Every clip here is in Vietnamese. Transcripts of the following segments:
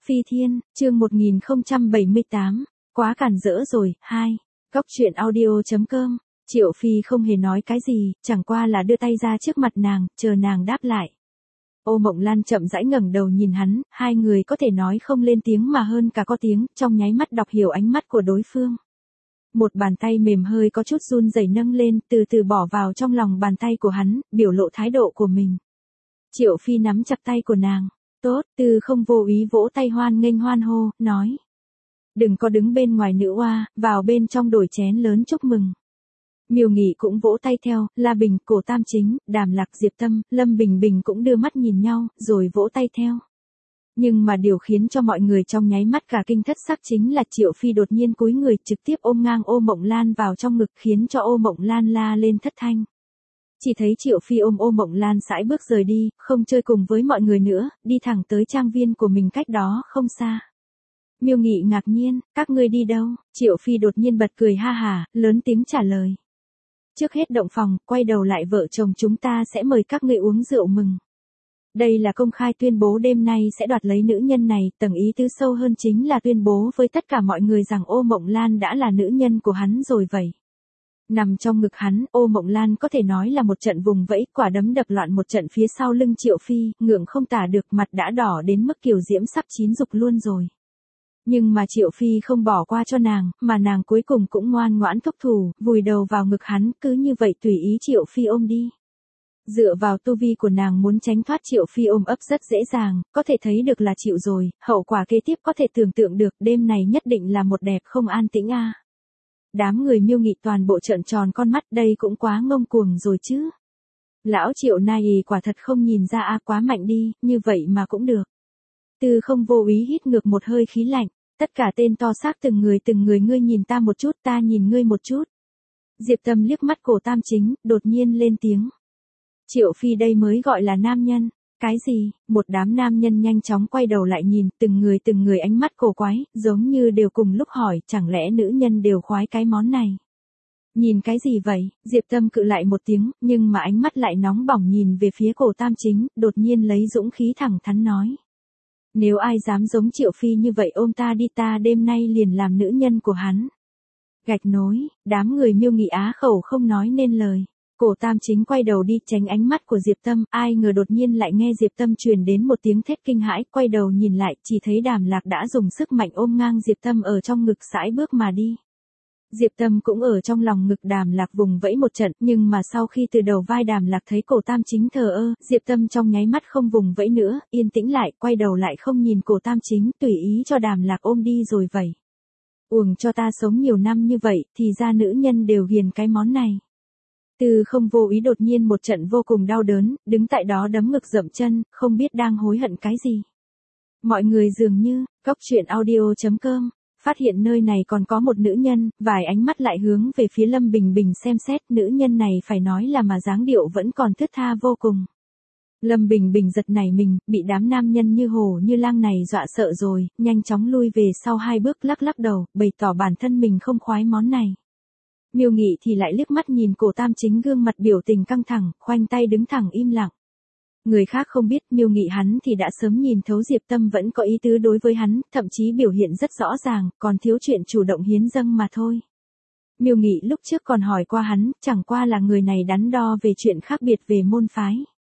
Phi Thiên, chương 1078, quá cản rỡ rồi, 2. Góc truyện audio.com, Triệu Phi không hề nói cái gì, chẳng qua là đưa tay ra trước mặt nàng, chờ nàng đáp lại. Ô Mộng Lan chậm rãi ngẩng đầu nhìn hắn, hai người có thể nói không lên tiếng mà hơn cả có tiếng, trong nháy mắt đọc hiểu ánh mắt của đối phương. Một bàn tay mềm hơi có chút run rẩy nâng lên, từ từ bỏ vào trong lòng bàn tay của hắn, biểu lộ thái độ của mình. Triệu Phi nắm chặt tay của nàng. Tốt, Từ không vô ý vỗ tay hoan nghênh hoan hô, nói. Đừng có đứng bên ngoài nữ oa, vào bên trong đổi chén lớn chúc mừng. Miêu Nghị cũng vỗ tay theo, La Bình, Cổ Tam Chính, Đàm Lạc, Diệp Tâm, Lâm Bình Bình cũng đưa mắt nhìn nhau, rồi vỗ tay theo. Nhưng mà điều khiến cho mọi người trong nháy mắt cả kinh thất sắc chính là Triệu Phi đột nhiên cúi người trực tiếp ôm ngang Ô Mộng Lan vào trong ngực khiến cho Ô Mộng Lan la lên thất thanh. Chỉ thấy Triệu Phi ôm Ô Mộng Lan sải bước rời đi, không chơi cùng với mọi người nữa, đi thẳng tới trang viên của mình cách đó không xa. Miêu Nghị ngạc nhiên, các ngươi đi đâu? Triệu Phi đột nhiên bật cười ha hà, lớn tiếng trả lời. Trước hết động phòng, quay đầu lại vợ chồng chúng ta sẽ mời các ngươi uống rượu mừng. Đây là công khai tuyên bố đêm nay sẽ đoạt lấy nữ nhân này, tầng ý tứ sâu hơn chính là tuyên bố với tất cả mọi người rằng Ô Mộng Lan đã là nữ nhân của hắn rồi vậy. Nằm trong ngực hắn, Ô Mộng Lan có thể nói là một trận vùng vẫy, quả đấm đập loạn một trận phía sau lưng Triệu Phi, ngượng không tả được, mặt đã đỏ đến mức kiều diễm sắp chín dục luôn rồi. Nhưng mà Triệu Phi không bỏ qua cho nàng, mà nàng cuối cùng cũng ngoan ngoãn thúc thủ, vùi đầu vào ngực hắn, cứ như vậy tùy ý Triệu Phi ôm đi. Dựa vào tu vi của nàng muốn tránh thoát Triệu Phi ôm ấp rất dễ dàng, có thể thấy được là chịu rồi, hậu quả kế tiếp có thể tưởng tượng được, đêm này nhất định là một đẹp không an tĩnh a. Đám người Miêu Nghị toàn bộ trợn tròn con mắt, đây cũng quá ngông cuồng rồi chứ. Lão Triệu nai quả thật không nhìn ra a, quá mạnh đi, như vậy mà cũng được. Từ không vô ý hít ngược một hơi khí lạnh, tất cả tên to xác từng người ngươi nhìn ta một chút, ta nhìn ngươi một chút. Diệp Tâm liếc mắt Cổ Tam Chính, đột nhiên lên tiếng. Triệu Phi đây mới gọi là nam nhân. Cái gì? Một đám nam nhân nhanh chóng quay đầu lại nhìn, từng người ánh mắt cổ quái, giống như đều cùng lúc hỏi, chẳng lẽ nữ nhân đều khoái cái món này? Nhìn cái gì vậy? Diệp Tâm cự lại một tiếng, nhưng mà ánh mắt lại nóng bỏng nhìn về phía Cổ Tam Chính, đột nhiên lấy dũng khí thẳng thắn nói. Nếu ai dám giống Triệu Phi như vậy ôm ta đi, ta đêm nay liền làm nữ nhân của hắn. Gạch nối, đám người Miêu Nghị á khẩu không nói nên lời. Cổ Tam Chính quay đầu đi tránh ánh mắt của Diệp Tâm, ai ngờ đột nhiên lại nghe Diệp Tâm truyền đến một tiếng thét kinh hãi, quay đầu nhìn lại, chỉ thấy Đàm Lạc đã dùng sức mạnh ôm ngang Diệp Tâm ở trong ngực sải bước mà đi. Diệp Tâm cũng ở trong lòng ngực Đàm Lạc vùng vẫy một trận, nhưng mà sau khi từ đầu vai Đàm Lạc thấy Cổ Tam Chính thờ ơ, Diệp Tâm trong nháy mắt không vùng vẫy nữa, yên tĩnh lại, quay đầu lại không nhìn Cổ Tam Chính, tùy ý cho Đàm Lạc ôm đi rồi vậy. Uổng cho ta sống nhiều năm như vậy, thì ra nữ nhân đều ghiền cái món này. Từ không vô ý đột nhiên một trận vô cùng đau đớn, đứng tại đó đấm ngực dậm chân, không biết đang hối hận cái gì. Mọi người dường như, góc truyện audio.com, phát hiện nơi này còn có một nữ nhân, vài ánh mắt lại hướng về phía Lâm Bình Bình xem xét, nữ nhân này phải nói là mà dáng điệu vẫn còn thướt tha vô cùng. Lâm Bình Bình giật nảy mình, bị đám nam nhân như hổ như lang này dọa sợ rồi, nhanh chóng lui về sau hai bước lắc lắc đầu, bày tỏ bản thân mình không khoái món này. Miêu Nghị thì lại liếc mắt nhìn Cổ Tam Chính gương mặt biểu tình căng thẳng, khoanh tay đứng thẳng im lặng. Người khác không biết, Miêu Nghị hắn thì đã sớm nhìn thấu Diệp Tâm vẫn có ý tứ đối với hắn, thậm chí biểu hiện rất rõ ràng, còn thiếu chuyện chủ động hiến dâng mà thôi. Miêu Nghị lúc trước còn hỏi qua hắn, chẳng qua là người này đắn đo về chuyện khác biệt về môn phái.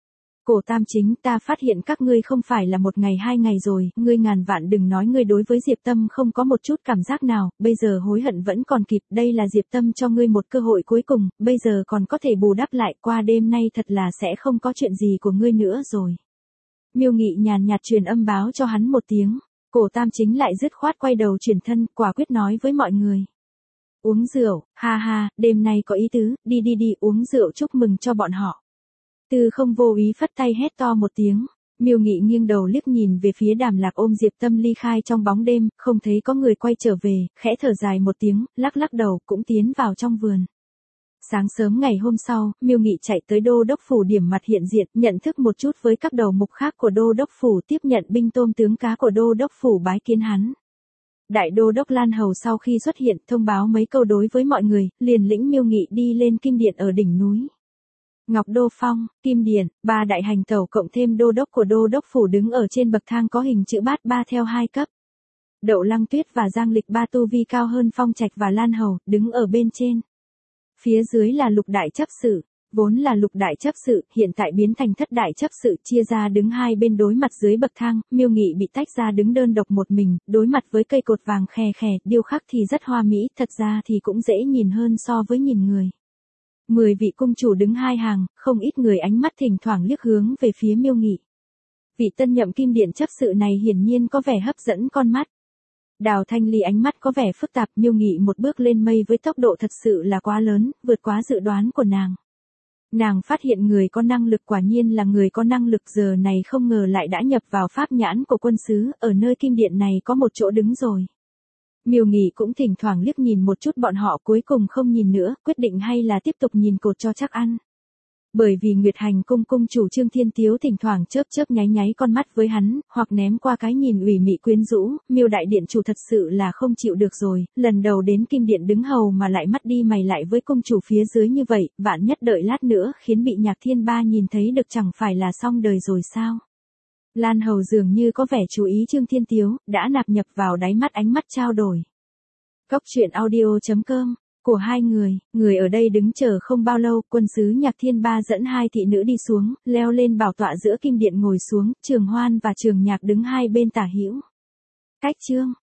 Cổ Tam Chính, ta phát hiện các ngươi không phải là một ngày hai ngày rồi, ngươi ngàn vạn đừng nói ngươi đối với Diệp Tâm không có một chút cảm giác nào, bây giờ hối hận vẫn còn kịp, đây là Diệp Tâm cho ngươi một cơ hội cuối cùng, bây giờ còn có thể bù đắp lại, qua đêm nay thật là sẽ không có chuyện gì của ngươi nữa rồi. Miêu Nghị nhàn nhạt truyền âm báo cho hắn một tiếng, Cổ Tam Chính lại dứt khoát quay đầu chuyển thân, quả quyết nói với mọi người. Uống rượu, ha ha, đêm nay có ý tứ, đi uống rượu chúc mừng cho bọn họ. Từ không vô ý phất tay hét to một tiếng, Miêu Nghị nghiêng đầu liếc nhìn về phía Đàm Lạc ôm Diệp Tâm ly khai trong bóng đêm, không thấy có người quay trở về, khẽ thở dài một tiếng, lắc lắc đầu, cũng tiến vào trong vườn. Sáng sớm ngày hôm sau, Miêu Nghị chạy tới Đô Đốc Phủ điểm mặt hiện diện, nhận thức một chút với các đầu mục khác của Đô Đốc Phủ, tiếp nhận binh tôm tướng cá của Đô Đốc Phủ bái kiến hắn. Đại Đô Đốc Lan Hầu sau khi xuất hiện, thông báo mấy câu đối với mọi người, liền lĩnh Miêu Nghị đi lên kinh điện ở đỉnh núi. Ngọc Đô Phong, Kim Điện, ba đại hành tẩu cộng thêm đô đốc của đô đốc phủ đứng ở trên bậc thang có hình chữ bát ba theo hai cấp. Đậu Lăng Tuyết và Giang Lịch ba tu vi cao hơn Phong Trạch và Lan Hầu, đứng ở bên trên. Phía dưới là Lục đại chấp sự, vốn là Lục đại chấp sự, hiện tại biến thành Thất đại chấp sự, chia ra đứng hai bên đối mặt dưới bậc thang, Miêu Nghị bị tách ra đứng đơn độc một mình, đối mặt với cây cột vàng khè khè, điêu khắc thì rất hoa mỹ, thật ra thì cũng dễ nhìn hơn so với nhìn người. 10 vị cung chủ đứng hai hàng, không ít người ánh mắt thỉnh thoảng liếc hướng về phía Miêu Nghị. Vị tân nhậm Kim Điện chấp sự này hiển nhiên có vẻ hấp dẫn con mắt. Đào Thanh Ly ánh mắt có vẻ phức tạp, Miêu Nghị một bước lên mây với tốc độ thật sự là quá lớn, vượt quá dự đoán của nàng. Nàng phát hiện người có năng lực quả nhiên là người có năng lực, giờ này không ngờ lại đã nhập vào pháp nhãn của quân sứ, ở nơi Kim Điện này có một chỗ đứng rồi. Miêu Nghị cũng thỉnh thoảng liếc nhìn một chút bọn họ, cuối cùng không nhìn nữa, quyết định hay là tiếp tục nhìn cột cho chắc ăn. Bởi vì Nguyệt Hành cung cung chủ Trương Thiên Tiếu thỉnh thoảng chớp chớp nháy nháy con mắt với hắn, hoặc ném qua cái nhìn ủy mị quyến rũ, Miêu đại điện chủ thật sự là không chịu được rồi, lần đầu đến Kim Điện đứng hầu mà lại mắt đi mày lại với cung chủ phía dưới như vậy, vạn nhất đợi lát nữa khiến bị Nhạc Thiên Ba nhìn thấy được chẳng phải là xong đời rồi sao? Lan Hầu dường như có vẻ chú ý Trương Thiên Tiếu, đã nạp nhập vào đáy mắt ánh mắt trao đổi. Cốc truyện audio.com của hai người ở đây đứng chờ không bao lâu, quân sứ Nhạc Thiên Ba dẫn hai thị nữ đi xuống, leo lên bảo tọa giữa Kim Điện ngồi xuống, Trường Hoan và Trường Nhạc đứng hai bên tả hữu. Cách chương